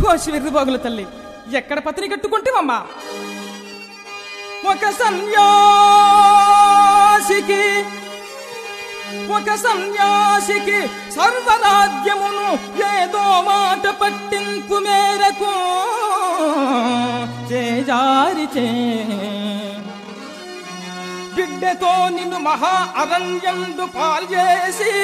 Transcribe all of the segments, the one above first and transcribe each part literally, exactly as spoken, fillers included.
కోసి విర్రుబాగుల తల్లి ఎక్కడ పత్ని కట్టుకుంటేవమ్మా? ఒక సన్యాసికి ఒక సన్యాసికి సర్వరాజ్యమును ఏదో మాట పట్టింపు మేరకు చేజారిచే బిడ్డతో నిన్ను మహా అరణ్యందు పాల్చేసి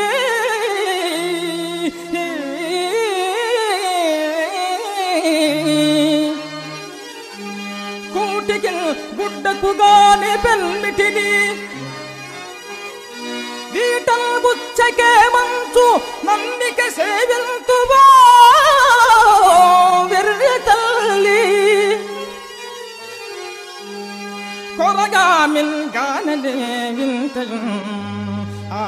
కూటికి గుడ్డకుగాని పెల్మిటిని వీటల్ బుచ్చకే మంచు నన్నిక సేవింతువా వెర్రి తల్లి కొరగా మిల్గానలే వింతలు ఆ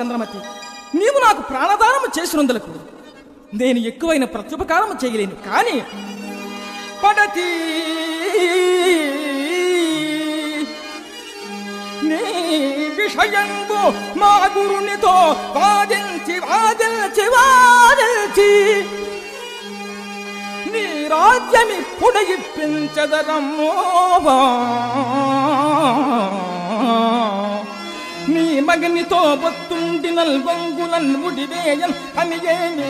చంద్రమతి, నీవు నాకు ప్రాణదానము చేసినందులకు నేను ఎక్కువైన ప్రత్యుపకారము చేయలేను. కానీ పడతి నీ విషయంబు మా గురునితో వాదించి వాదించి వాదించి నీ రాజ్యమి పుడయిప్పించదరమ్మోవా. నీ మగనితో బొత్తుండి నల్గొంగులన్ ముడివేయన్ అని ఏమి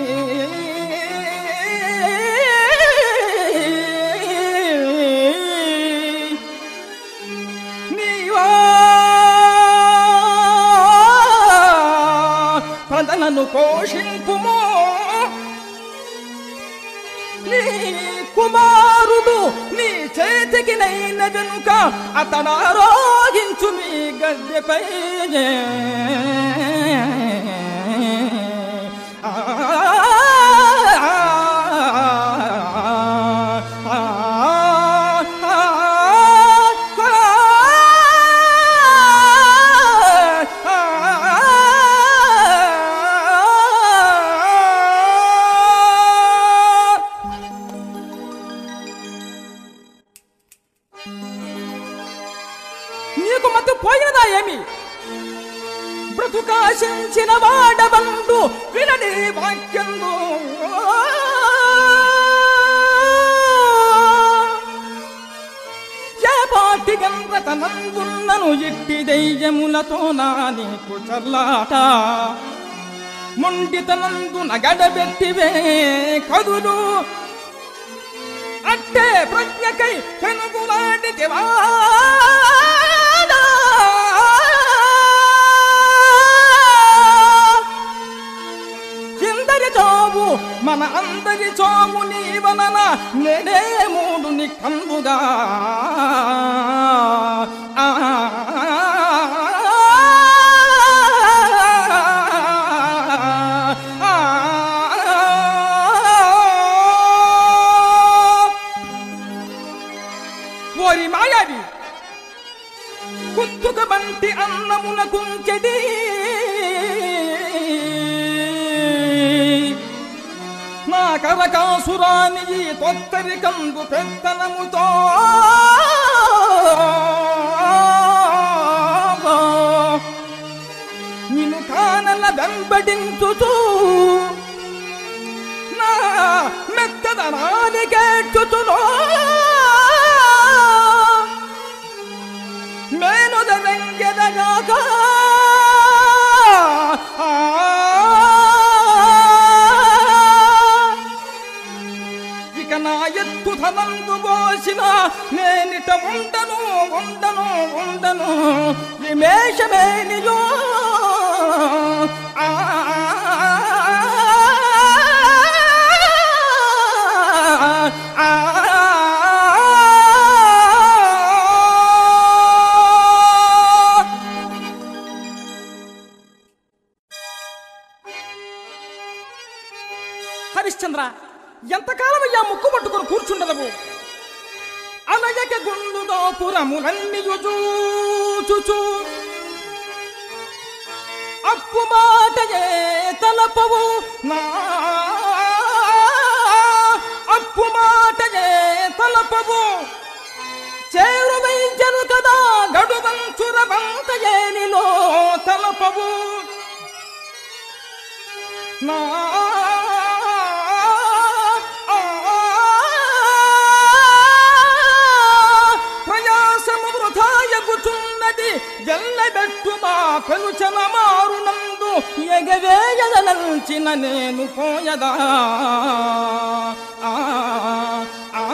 నీవా ప్రజలను పోషింపుమో. నీ కుమారుడు నీ చేతికి నైన వెనుక అతడారోగించు మీ గద్దెపై. నీకు మత్తు పోయినదా ఏమి? బ్రతుకాశించిన వాడబండు వినని వాక్యందు ఏ పాటి గండ్రతనందున్నను ఇట్టి దెయ్యములతో నా నీకు చల్లాట. మొండితనందు నగడబెట్టివే కదులు అట్టే ప్రజ్ఞకై పెనుగులాడితివా. ఇందరి చావు మన అందరి చావు నీ వలన నేనే మూడు ని కందుగా. ఓరి మాయావి, కుత్తుక బంటి అన్నమున కుంచెడి నా కరకాసురాని ఈ తొత్తరి కందు పెత్తనముతో నిన్ను కానల వెంబడించుతూ నా మెత్తదనాన్ని కేట్టుతులో మేనుదరంగెదగాక. ఇక నా ఎత్తు ధనందు పోసిన నేనిట ఉండను ఉండను ఉండను నిమేషమేనియో. ఆ హరిశ్చంద్ర, ఎంతకాలమయ్యా ముక్కు పట్టుకుని కూర్చుండదవు? అనయక గుండుదో పురములన్నీయు చూచుచు అప్పు మాటయే తలపవు నా అప్పు మాటయే తలపవు. చేరువైంచను కదా గడువంచుర వంతయేనిలో తలపవు నా గల్లబెట్టు మా పెలుచన మారునందు ఎగవేయదలంచిన నేను పోయదా. ఆ ఆ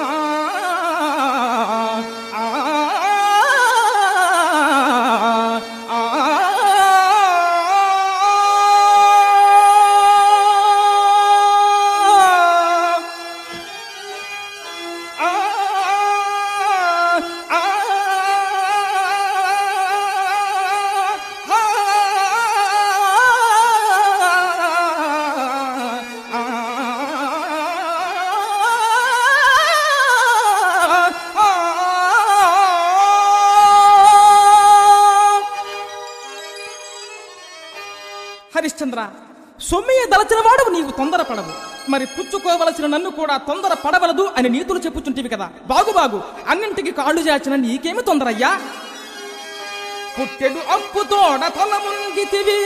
హరిశ్చంద్ర, సొమ్మియ దలచిన వాడు నీవు తొందరపడవు, మరి పుచ్చుకోవలసిన నన్ను కూడా తొందర పడవలదు అని నీతులు చెప్పుచుంటివి కదా. బాగు బాగు, అన్నింటికి కాళ్ళు చాచిన నీకేమి తొందరయ్యా? పుట్టెడు అప్పుతోడ తల ముంగితివి,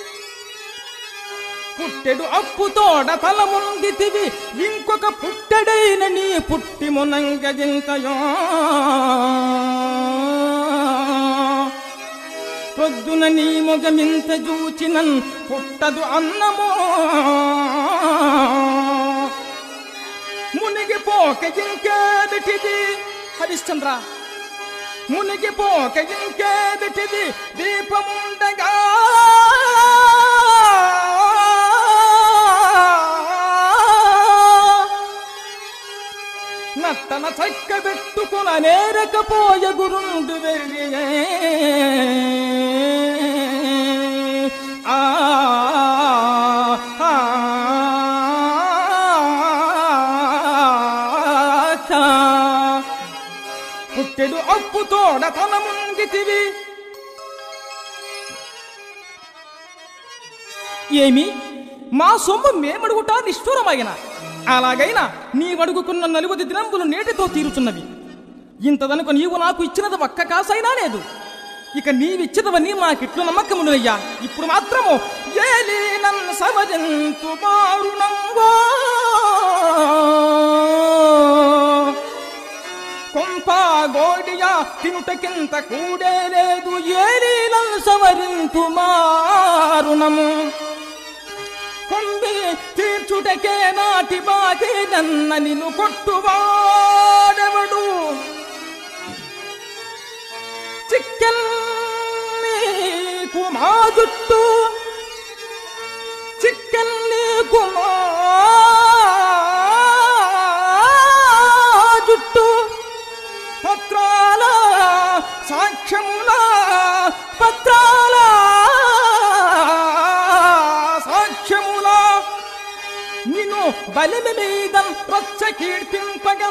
పుట్టెడు అప్పుతోడ తల ముంగితివి, ఇంకొక పుట్టెడైన నీ పుట్టి మునంగజింతయో. పొద్దున నీ మొగమింత జూచినన్ పుట్టదు అన్నమో. మునిగిపోక ఇంకేదిటిది హరిశ్చంద్ర, మునిగిపోక ఇంకేదిటిది దీపముండగా. నట్టన చక్క పెట్టుకున నేరకపోయ గురుండు వెర్రియే. ఆ పుట్టెడు అప్పుతోడ తల ముంగితివి. ఏమి మా సొమ్ము మేమడుగుట నిష్ఠూరమైన, అలాగైనా నీవడుగుకున్న నలుగుది దినంబులు నేటితో తీరుచున్నవి. ఇంతదనుక నీవు నాకు ఇచ్చినది ఒక్క కాసైనా లేదు. ఇక నీవిచ్చినవని మాకిట్లు నమ్మకమునయ్యా. ఇప్పుడు మాత్రము ఏలీనన్ సవజంతు మారుణంగో. కొంపా గోడియా తినుటకింత కూడే లేదు, ఏలీనన్ సవరింతు మారుణము. కొంబి తీర్చుటకే నాటి బాకి నన్న నిన్ను కొట్టువాడెవడు. చిక్కల్ని మా జుట్టు, చిక్కల్ని కుమా జుట్టు, పత్రాల సాక్ష్యముల పత్రాల సాక్ష్యముల నిన్ను బలిమి మీద రచ్చ కీర్తింపగా.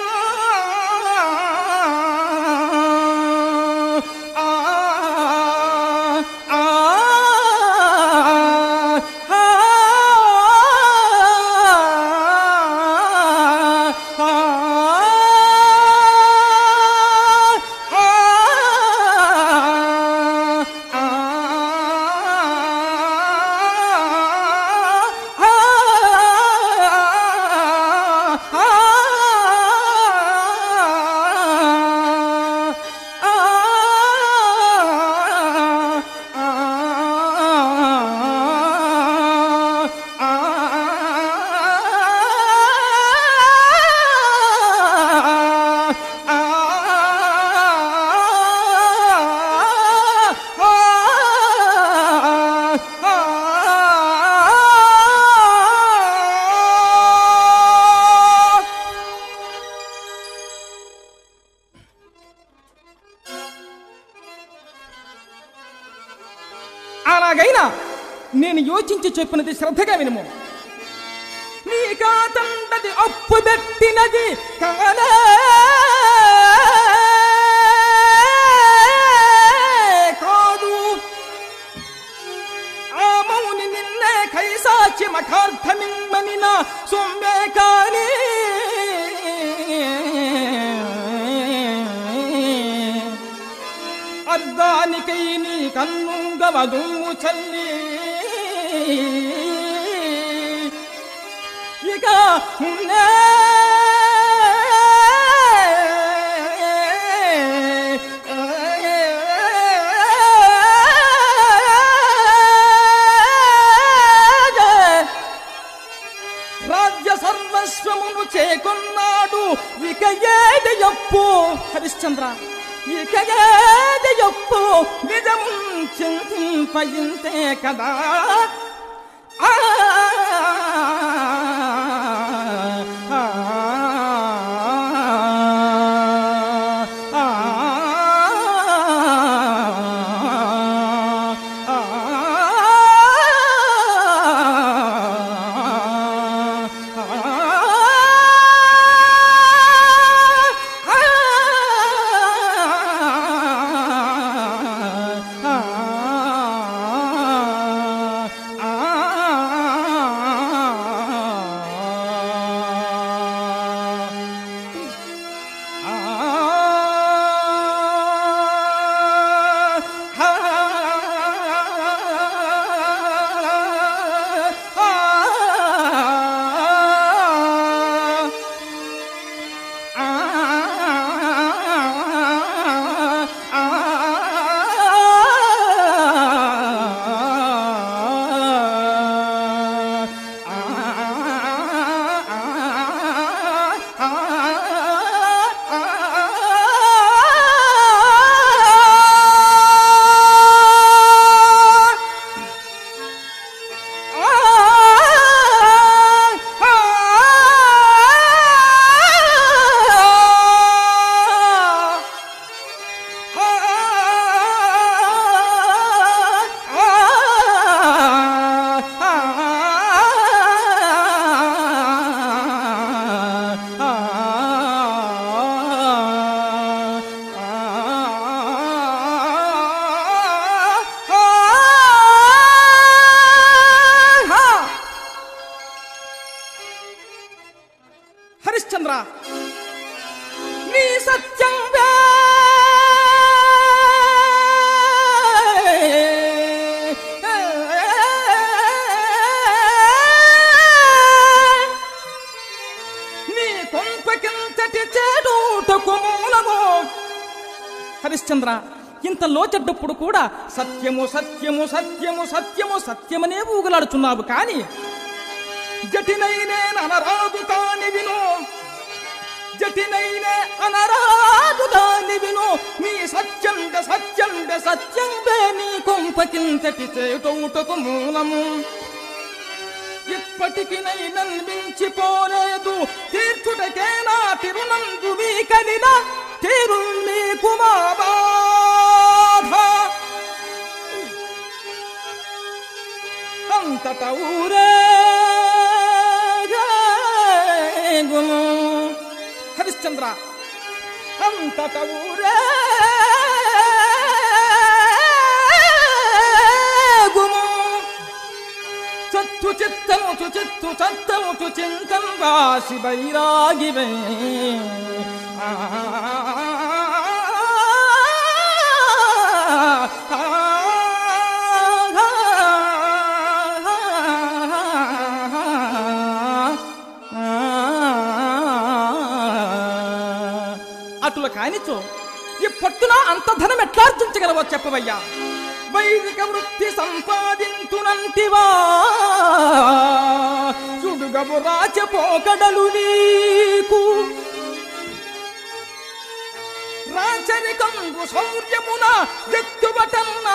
అలాగైనా నేను యోచించి చెప్పినది శ్రద్ధగా వినుము. నీ కాతండది అప్పు పెట్టినది కానే కాదు. ఆ మౌని నిన్నే కైసాచి మఠార్థమిమ్మనిన సొమ్మే కాని. అర్ధానికై నీ కన్నుంగవదు చల్లి ఇక ఉన్నే రాజ్య సర్వస్వమును చేకొన్నాడు. ఇక ఏది అప్పు హరిశ్చంద్ర, ఇక ఏది అప్పు నిజము చింతింపయింతే కదా. ఆ ఆ హరిశ్చంద్ర, ఇంత లోచెడ్డప్పుడు కూడా సత్యము సత్యము సత్యము సత్యము సత్యమనే ఊగులాడుచున్నావు. కాని జటినైనే అనరాదు కాని విను, జటినైనే అనరాదు కాని విను, నీ సత్యంద సత్యంద సత్యంబే నీ కొంపకింతటి చేటౌటకు మూలము. ఇప్పటికి నైనన్ మించిపోలేదు, తీర్చుటకే నా తిరునందు వీకలిన తీరు నీకు మా బాధ. అంతట ఊరేగును హరిశ్చంద్ర, అంతట ఊరేగుము. చత్తు చిత్తము చిత్తు చత్తము చింతం రాశి బైరాగివే. అటుల కానిచో ఈ పట్టున అంత ధనం ఎట్లార్జించగలవో చెప్పవయ్యా. వైదిక వృత్తి సంపాదించునంటివా, సుడుగము రాచపోకడలు నీకు. రాచరికంగు శౌర్యమున ఎత్తుబటన్నా,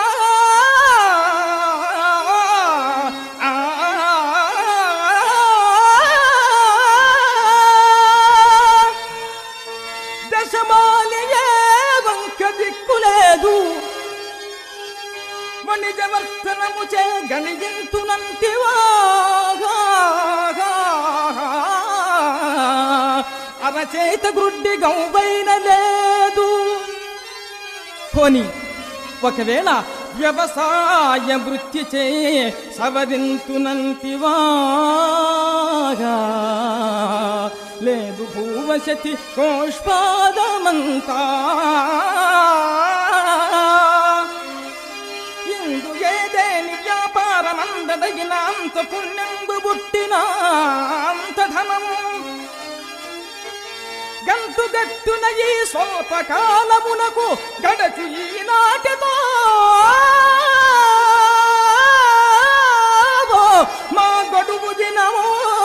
దశమాలియే వంక దిక్కులేదు. నిజవర్తనము చే గణింతునంటివా, అరచేత గుడ్డి గౌబైన లేదు. పోని ఒకవేళ వ్యవసాయ వృత్తి చే సవరింతునంటివా, లేదు భూవశతి కోష్పాదమంతా. ఇందు ఏదేని వ్యాపారమందదగిన అంత పుణ్యంబు పుట్టిన అంత ధనము, గంటు గట్టున ఈ స్వల్ప కాలమునకు గడచు ఈనాటితో మా గడువు దినము.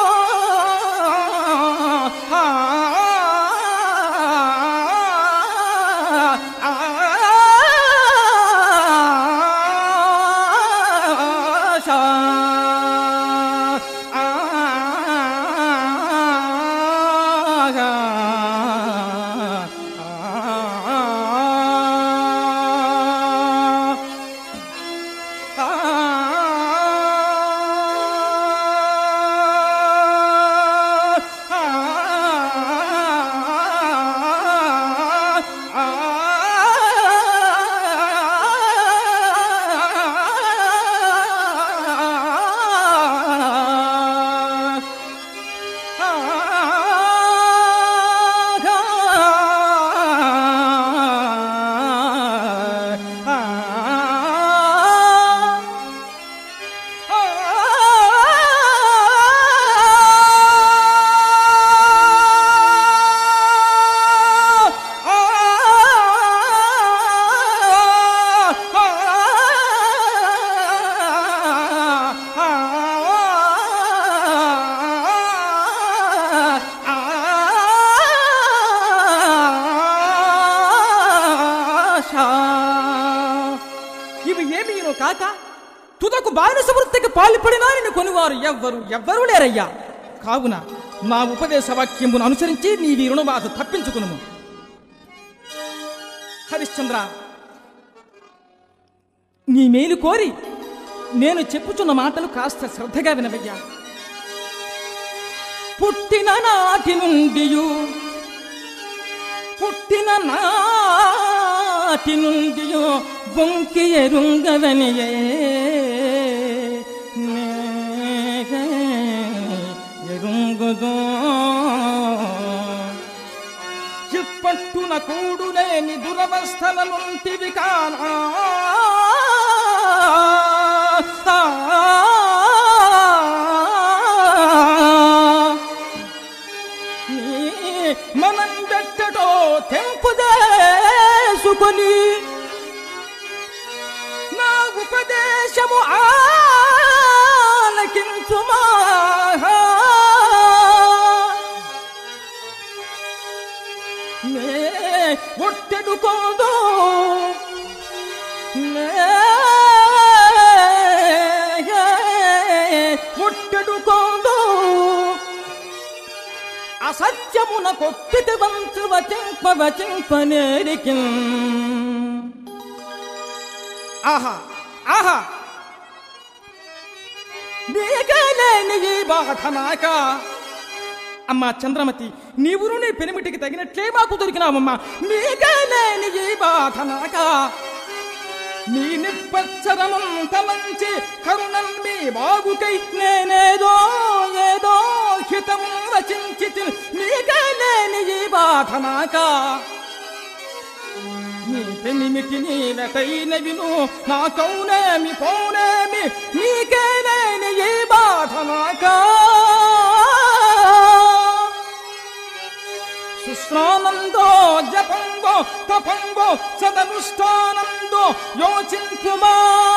ఇవి ఏమీనో కాక తుదకు బానిస వృత్తికి పాల్పడినా నిన్ను కొనివారు ఎవ్వరు ఎవ్వరూ లేరయ్యా. కావున నా ఉపదేశ వాక్యమును అనుసరించి నీ రుణ బాధ తప్పించుకును. హరిశ్చంద్ర, నీ మేలు కోరి నేను చెప్పుచున్న మాటలు కాస్త శ్రద్ధగా వినవయ్యా. పుట్టిన నాటి నుండి పుట్టిన నాటి నుండి బొంకి ఎరుంగవనియే ఎరుంగుదో చిప్పట్టున కూడులేని దురవస్థల నుంటివి కానా మనం గట్టడో తెంపు చేసుకొని ఉపదేశము ఆలకించుమా నే ఒట్టెడుకోదు ఒట్టెడుకోదు అసత్యమున కొప్పితి వంతు వచింప వచింపనేరికి ఆహా ఆహా నీకలేని ఈ బాధ నాక అమ్మా చంద్రమతి నీవును నీ పెనిమిటికి తగినట్లే మాకు దొరికినావమ్మా నీకలేని ఈ బాధ నాక నీ నిప్పచ్చరమం తలంచి కరుణం మీ బాగుకై నేనేదో ఏదో హితం రచించి నీకలేని ఈ బాధ నాక నీ పెనిమిటి నీ వెటైన విను నా కౌనేమి పౌనేమి నీకేలేని ఏ బాధ నాకా సుస్నానందో జపంగో తపంగో సదనుష్ఠానందో యోచింపుమా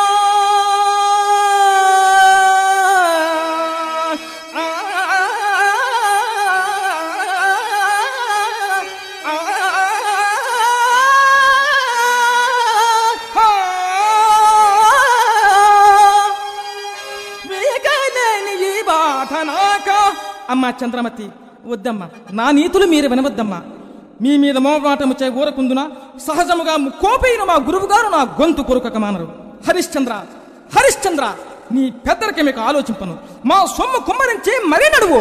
అమ్మా చంద్రమతి వద్దమ్మా నా నీతులు మీరు వినవద్దమ్మా మీ మీద మోమాటము చే ఊరకుందున సహజముగా కోపైన మా గురువుగారు నా గొంతు కొరుకక మానరు హరిశ్చంద్ర హరిశ్చంద్ర నీ పెద్దలకి మీకు ఆలోచింపను మా సొమ్ము కుమ్మరించి మరీ నడువు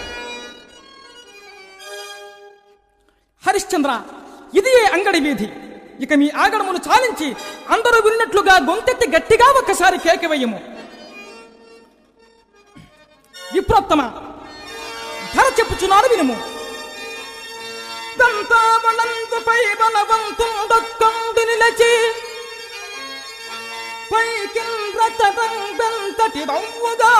హరిశ్చంద్ర ఇది అంగడి వీధి ఇక మీ ఆగడమును చాలించి అందరూ విన్నట్లుగా గొంతెత్తి గట్టిగా ఒక్కసారి కేకవేయము విప్రోత్తమ ధర చెప్పుచున్నాను వినుము దంతావళంతుపై బలవంతుండొక్కండు నిలచి పైకింద్రతరంబెంతటి బవ్వుగా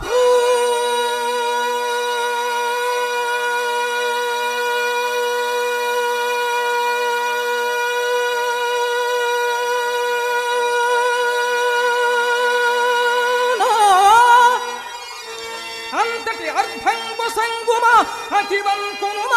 అంతటి అర్ధంబు సంగుమ అతివంకునుమా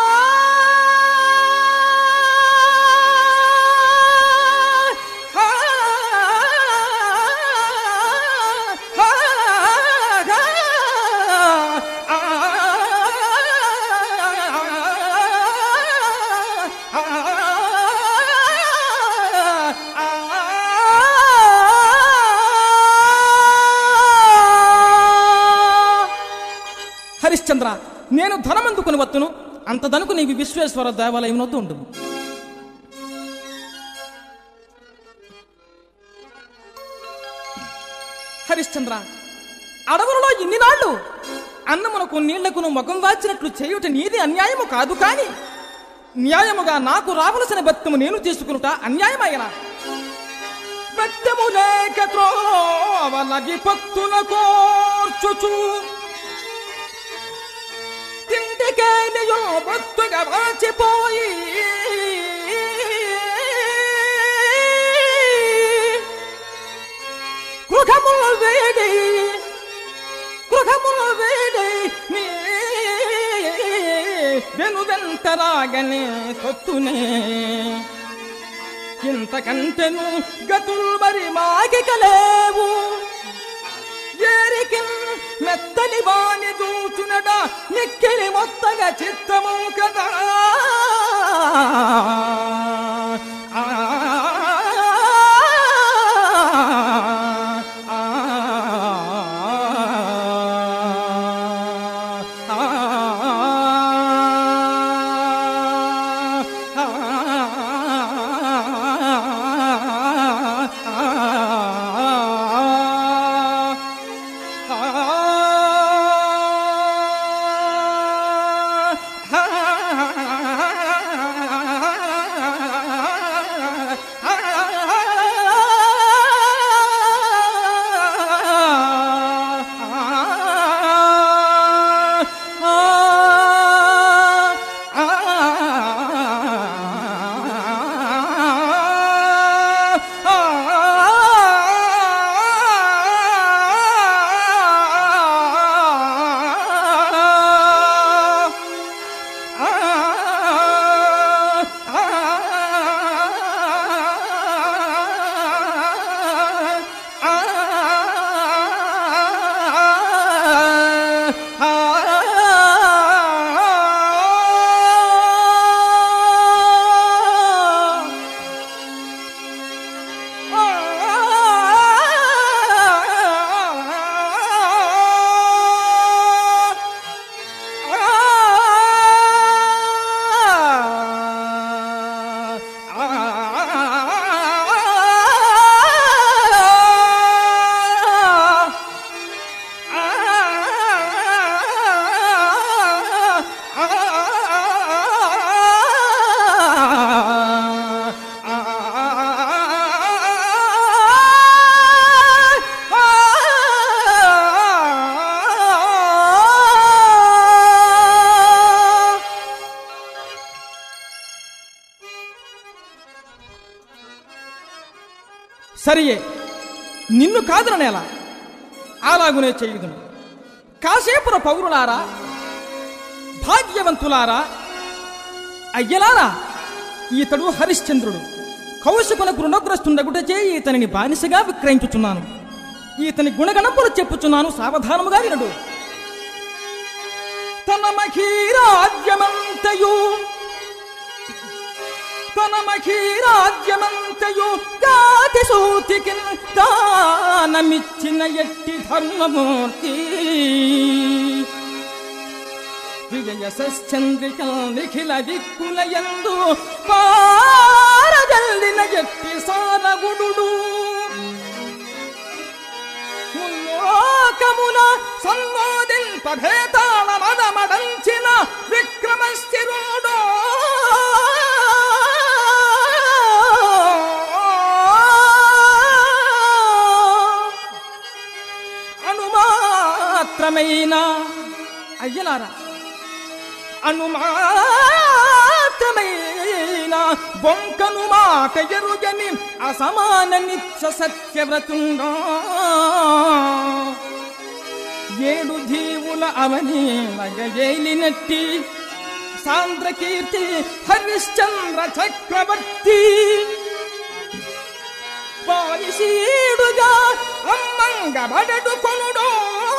హరిశ్చంద్ర నేను ధనమందుకుని వత్తును అంతదనుకు నీవి విశ్వేశ్వర దేవాలయం వద్ద ఉండు హరిశ్చంద్ర అడవులలో ఇన్ని నాళ్ళు అన్నమునకు నీళ్లకును ముఖం వాచినట్లు చేయుట నీది అన్యాయము కాదు కాని న్యాయముగా నాకు రావలసిన బత్తము నేను తీసుకునుట అన్యాయమైన బత్తము లేక త్రోవలగి పత్తుల కోర్చుచు తిండికేనియో బొత్తుగా వాచిపోయి కృఖములు వేడి కృఖములు వేడి నీ వెను వెంటరాగనే కొత్తునే ఇంతకంటెను గతుల్ మరి మాగికలేవు ఏరికి మెత్తని వాణి దూచునడ నిక్కిలి మొత్తగా చిత్తము కదా సరియే, నిన్ను కాదననేలా, అలాగునే చేయుదును. కాసేపుర పౌరులారా, భాగ్యవంతులారా, అయ్యలారా, ఈతడు హరిశ్చంద్రుడు. కౌశికులకు రుణగ్రస్తుండగుటచే ఈతనిని బానిసగా విక్రయించుచున్నాను. ఈతని గుణగణములు చెప్పుచున్నాను, సావధానముగా వినడు. తన మఖీరాజ్యమంతయు తన మఖీరాజ్యమంతయు గాతి సూతికిన్ దానమిచ్చిన ఎట్టి ధర్మమూర్తి విజయశ్చంద్రిక నిఖిల దిక్కులయందు పారజల్లిన ఎట్టి సారగుడు ముల్లోకమున సన్నోదింపభేతాళ మదమడంచిన విక్రమస్థిరుడో అనుమాత్రమైన అయ్యలారా, అనుమాత్రమైన బొంకను మాట ఎరుగని అసమాన నిత్య సత్యవ్రతుండా ఏడు జీవుల అవని లగేలినట్టి సాంద్రకీర్తి హరిశ్చంద్ర చక్రవర్తి పాలిసీడుగా అమ్మంగ బడడు కొనుడో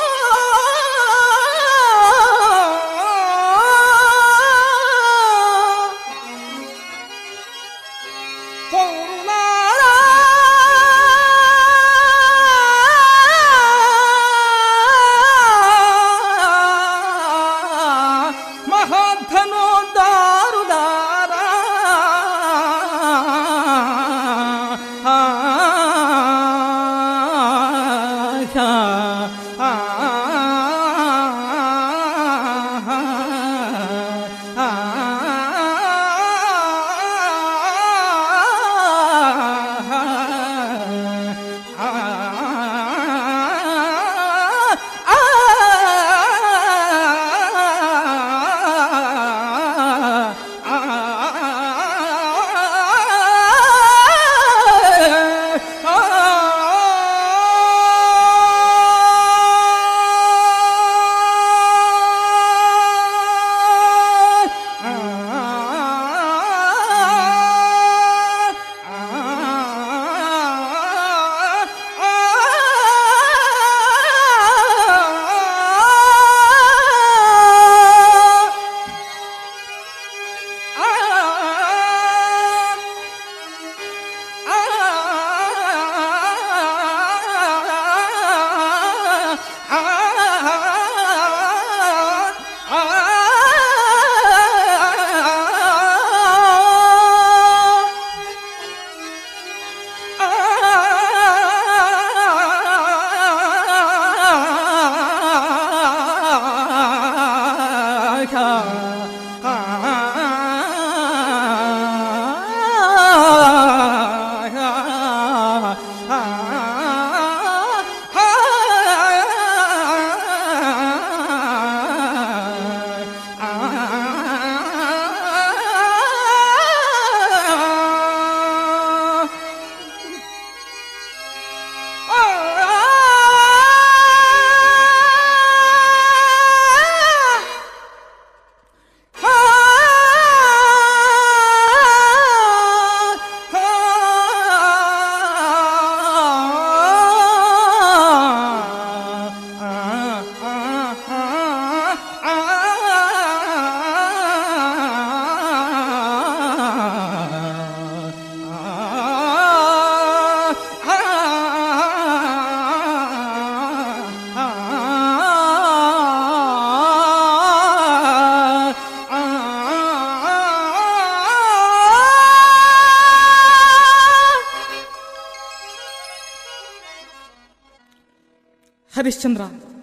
హరిశ్చంద్ర,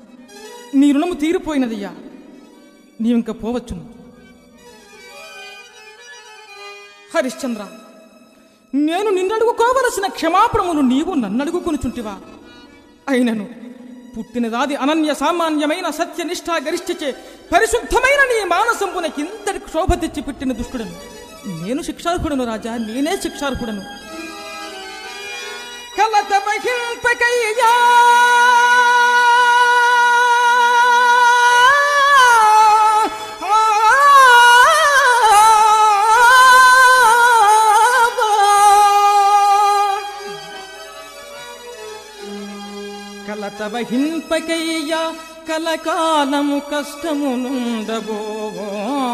నీ రుణము తీరిపోయినదయ్యా, నీవింక పోవచ్చును. హరిశ్చంద్ర, నేను నిన్నడుగుకోవలసిన క్షమాపణమును నీవు నన్నడుగుకొనుచుంటివా? అయినను పుట్టినదాది అనన్య సామాన్యమైన సత్యనిష్ఠా గరిష్ఠచే పరిశుద్ధమైన నీ మానసంపునకి ఇంతటి క్షోభ తెచ్చి పెట్టిన దుష్టుడను నేను శిక్షార్హుడను రాజా, నేనే శిక్షార్హుడను. కలత వహింపకయ్యా కలత వహింపకయ్యా కలకాలము కష్టము నుండబోవో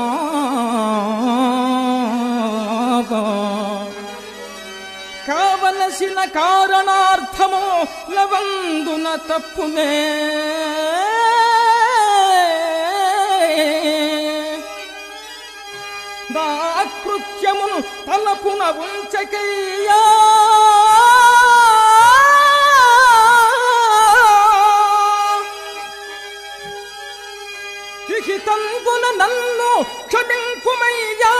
కావలసిన కారణార్థము లవందున తప్పునే దాకృత్యమును తలపున ఉంచకయ్యా తంగున నన్ను క్షమింపుమయ్యా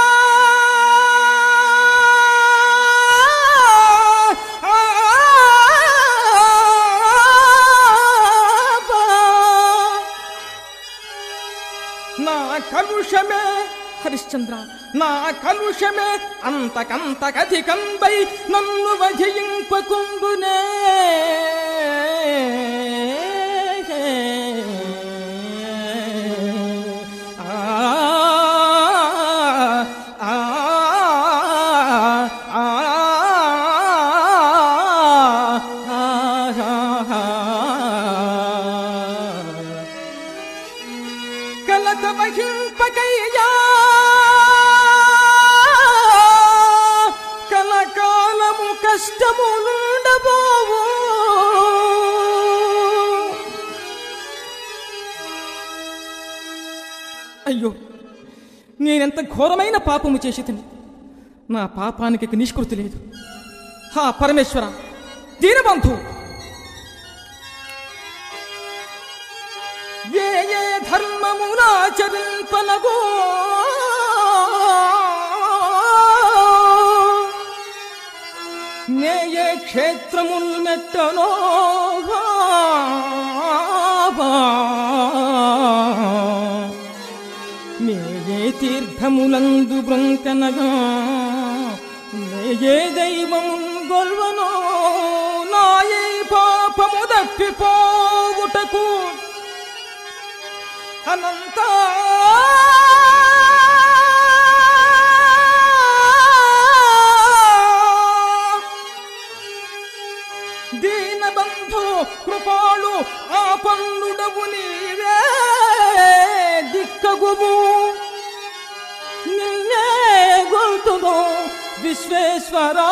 నా కలుషమే హరిశ్చంద్ర నా కలుషమే అంతకంతకధికంబై నన్ను వధింపకుండునే కలత వహింపకయ్యా కలకాలము కష్టము నుండబోవు అయ్యో నేనెంత ఘోరమైన పాపము చేసితిని నా పాపానికి నిష్కృతి లేదు హా పరమేశ్వర దీనబంధు ఏ ఏ ధర్మమునాచరింపనగో నే ఏ క్షేత్రముల్ మెట్టనో నే ఏ తీర్థములందు బ్రంకనగా నే ఏ దైవమున్ గొల్వనో నా ఏ పాపము దప్పిపోవుటకు అనంత దీనబంధు కృపాళు ఆపన్నుడవు నీవే దిక్కగుము నిన్నే గొల్తును విశ్వేశ్వరా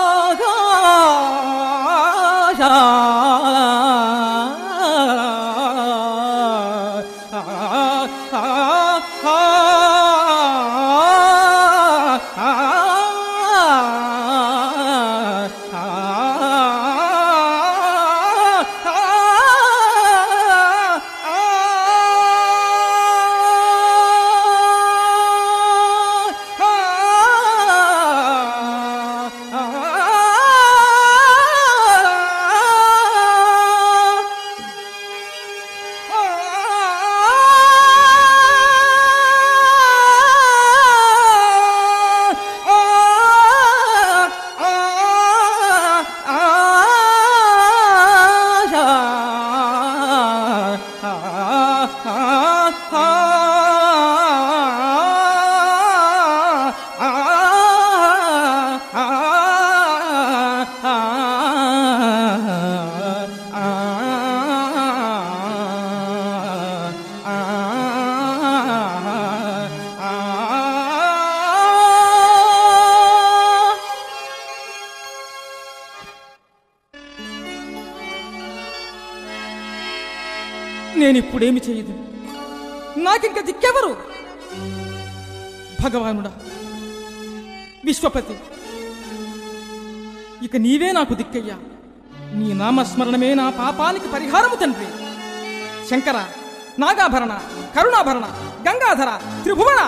నేనిప్పుడేమి చేయదు నాకింక దిక్కెవరు భగవానుడా విశ్వపతి ఇక నీవే నాకు దిక్కయ్యా నీ నామస్మరణమే నా పాపానికి పరిహారము తండ్రి శంకర నాగాభరణ కరుణాభరణ గంగాధర త్రిభువన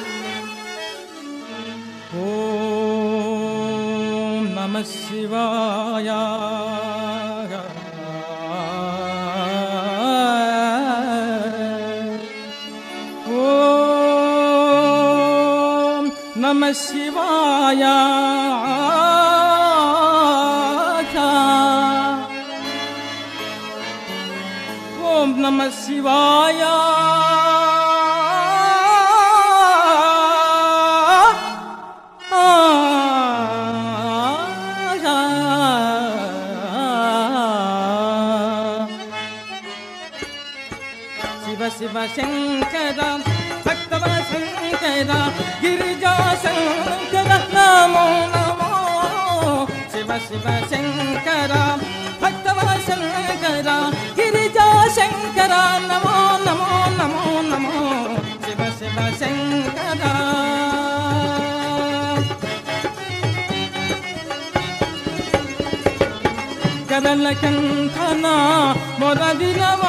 ఓం నమః శివాయ నమః శివాయ నమ శివాయ. శివ శివ శంకర భక్తవ శంకర గిరిజా శంకర నమో నమో. శివ శివ శంకర భక్తవ శంకర గిరిజా శంకర నమో నమో నమో నమో. శివ శివ శంకర గరళ కంఠన మొర వినవా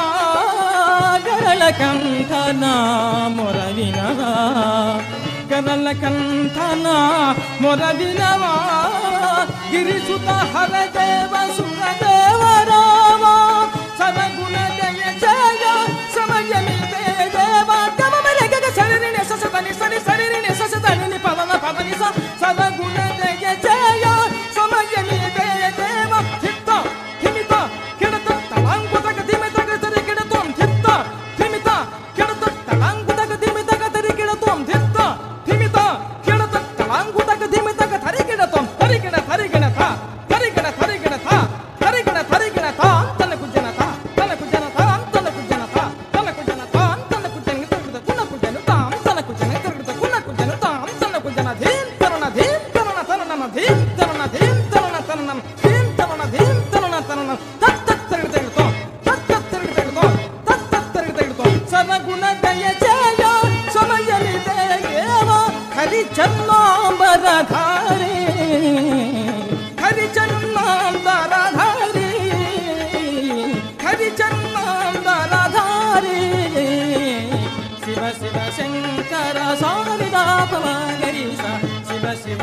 గరళ కంఠన మొర వినవా గరళ కంఠన మొర వినవా గిరిసుత హర దేవ సురదేవ రామ సరగుణ జయ జయ సమయమితే దేవ గమమల గగ సరిని ససతని సరి సరిని ససతని పవన పవని స సరగుణ జయ జయ సమయమితే దేవ. ధిత్త ధిమిత కిడత తలాంగుతగ ధిమితగ తరి కిడతం ధిత్త ధిమిత కిడత తలాంగుతగ ధిమితగ తరి కిడతం ధిత్త ధిమిత కిడత తలాంగుతగ ధిమితగ తరి కిడతం తరి కిడ తరి కిడ థ తరి కిడ తరి కిడ థ తరి కిడ తరి కిడ థ తనకు జనత తనకు జనత తనకు జనత తనకు జనత తనకు జనత తనకు జనత తనకు జనత తనకు జనత తనకు జన ధీం తరుణ ధీం తరుణ తరుణ ధీం తరుణ ధీం తరుణ తరుణ ధీం తరుణ ధీం తరుణ తరుణ తత్ తత్ తరుణ తరుణ తత్ తత్ తరుణ తరుణ తత్ తత్ తరుణ తరుణ సరగుణ దయ జయ సమయని దేవ హరి చన్నాంబరధారి హరి చన్నాంబరధారి హరి చన్నాంబరధారి. శివ శివ శంకర సారిదా పమగరి స శివ శివ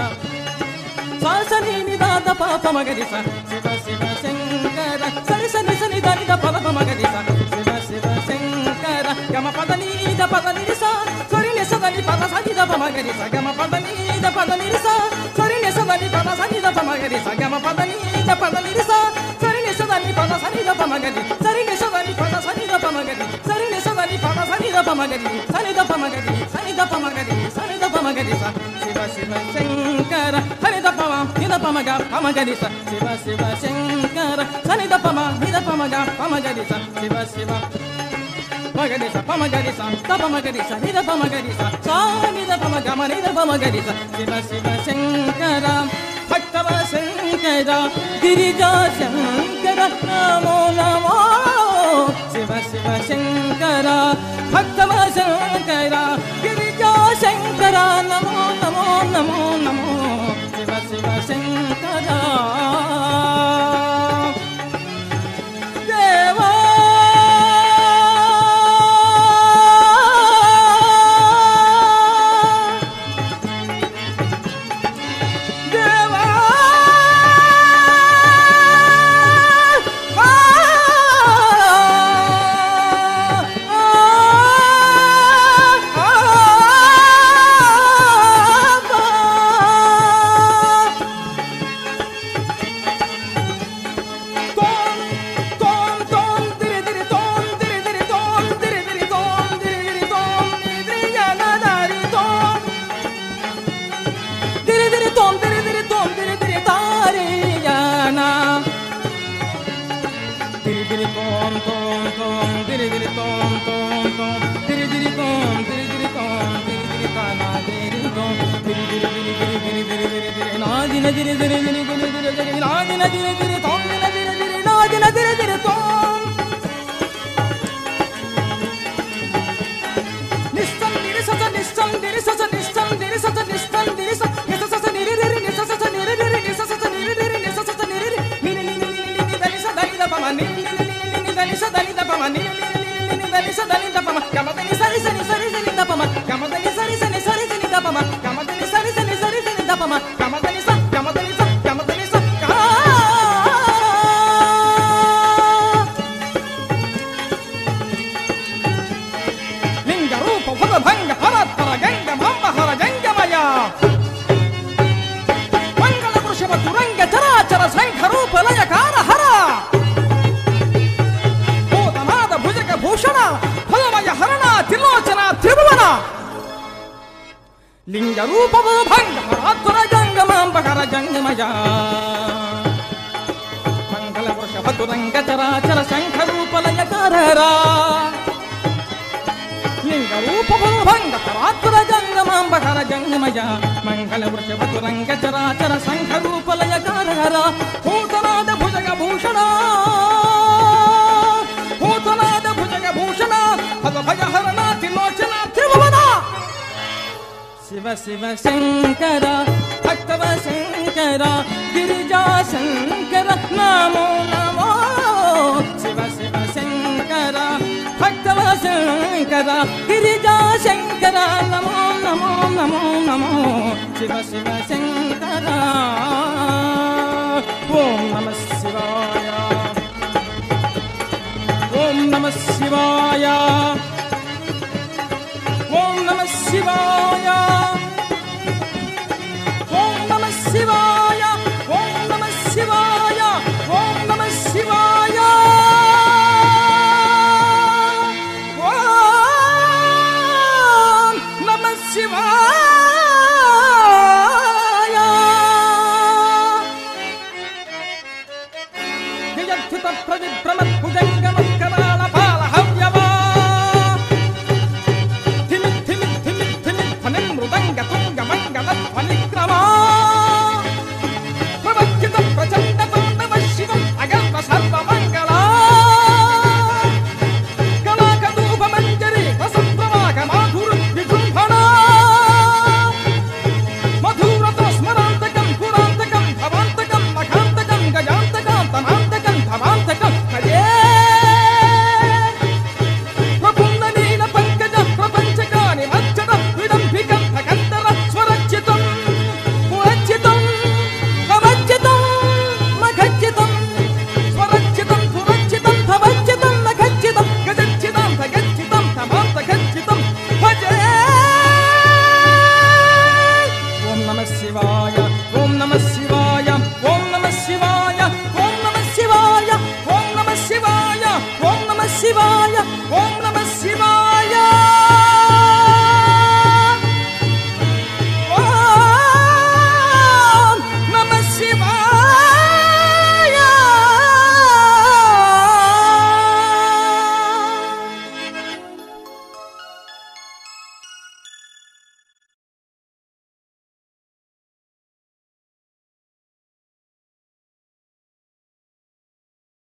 సాసని నిదాద పాపమగరి స శివ శివ శంకర సరి సని సని దాని ద పలపమగరి స శివ శివ శంకర గమ పదని ద పదని స సరి ని సదని పద సని ద పమగరి స గమ పదని ద పదని స సరి ని సదని పద సని ద పమగరి స గమ పదని ద పదని స సరి ని సదని పద సని ద పమగరి సరి ని సదని పద సని ద పమగరి సరి ని సదని పద సని ద పమగరి సని ద పమగరి సని ద పమగరి సని ద పమగరి స శివ శివ శంకర హరి ద పమ ని ద పమగ పమగరి స శివ శివ శంకర సని ద పమ ని ద పమగ పమగరి స శివ శివ మగరి స పమగరి స ద పమగరి స ని ద పమగరి స సా ని ద పమగ మ ని ద పమగరి స శివ శివ శంకర భక్తవ శంకర గిరిజా శంకర నమో నమో. శివ శివ శంకర భక్తవ శంకర గిరిజా శంకర నమో నమో నమో నమో. శివ శివ శంకర దేవా దేవా భూషణ రూపము భంగ పరాత్పర జంగమాంబకర జంగమయ మంగళ వృషభతురంగ చరాచర శంఖ రూపలయకారరా లింగ రూపము భంగ పరాత్పర జంగమాంబకర జంగమయ మంగళ వృషభతురంగ చరాచర శంఖ రూపలయకారరా భూతనాద భుజగ భూషణ భూతనాద భుజగ భూషణ పద భయహరణ త్రిలోచన త్రిభువన శివ శివ శంకర భక్తవ శంకర గిరిజా శంకర నమో నమో శివ శివ శంకర భక్తవ శంకర గిరిజా శంకర నమో నమో నమో నమో శివ శివ శంకర ఓం నమః శివాయ ఓం నమః శివాయ ఓం నమః శివాయ ఓం నమః శివాయ ఓం నమః శివాయ ఓం నమః శివాయ ఓం నమః శివాయ జయత్యుత ప్రవిభ్రమత్ భుజంగముత్కరాళ పాల హవ్యవా ధిమి ధిమి ధిమి ధిమి ధ్వని మృదంగ తుంగ మంగళ ధ్వనిక్రమా ప్రవక్కిత ప్రచండ తాండవ శివం అగర్వ సర్వమంగళ కళాకదూప మంజరి రసప్రవాహ మాధుర విజృంభణ మధురత స్మరాంతకం పురాంతకం భవాంతకం మఖాంతకం గజాంతకం తమాంతకం భవాంతకం హరే ప్రపుండలీల పంకజ ప్రపంచకాని మజ్జద విడంబికం భగంతర స్వరచితం పురచితం భవచితం మఘచితం స్వరచితం పురచితం భవచితం మఘచితం గజచితం భగచితం తమాంతగచితం భజే ఓం నమః శివాయ ఓం నమః శివాయ ఓం నమః శివాయ ఓం నమః శివాయ ఓం నమః శివాయ ఓం నమః శివాయ ఓం నమః శివాయ